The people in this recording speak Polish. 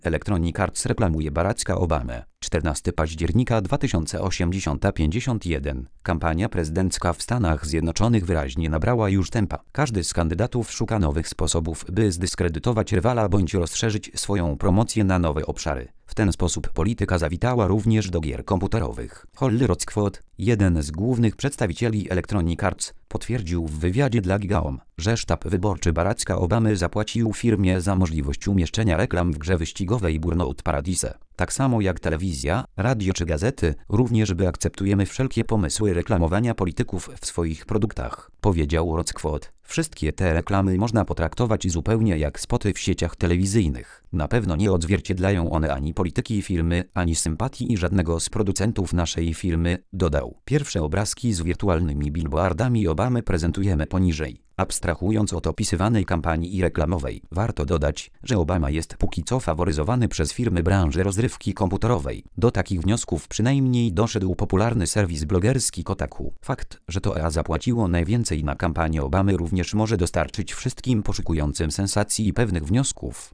Electronic Arts reklamuje Baracka Obamę. 14 października 2051. Kampania prezydencka w Stanach Zjednoczonych wyraźnie nabrała już tempa. Każdy z kandydatów szuka nowych sposobów, by zdyskredytować rywala bądź rozszerzyć swoją promocję na nowe obszary. W ten sposób polityka zawitała również do gier komputerowych. Holly Rockford, jeden z głównych przedstawicieli Electronic Arts, potwierdził w wywiadzie dla GigaOM, że sztab wyborczy Baracka Obamy zapłacił firmie za możliwość umieszczenia reklam w grze wyścigowej Burnout Paradise. Tak samo jak telewizja, radio czy gazety, również akceptujemy wszelkie pomysły reklamowania polityków w swoich produktach, powiedział Rockford. Wszystkie te reklamy można potraktować zupełnie jak spoty w sieciach telewizyjnych. Na pewno nie odzwierciedlają one ani polityki firmy, ani sympatii żadnego z producentów naszej firmy, dodał. Pierwsze obrazki z wirtualnymi billboardami Obamy prezentujemy poniżej. Abstrahując od opisywanej kampanii reklamowej, warto dodać, że Obama jest póki co faworyzowany przez firmy branży rozrywki komputerowej. Do takich wniosków przynajmniej doszedł popularny serwis blogerski Kotaku. Fakt, że to EA zapłaciło najwięcej na kampanię Obamy również może dostarczyć wszystkim poszukującym sensacji pewnych wniosków.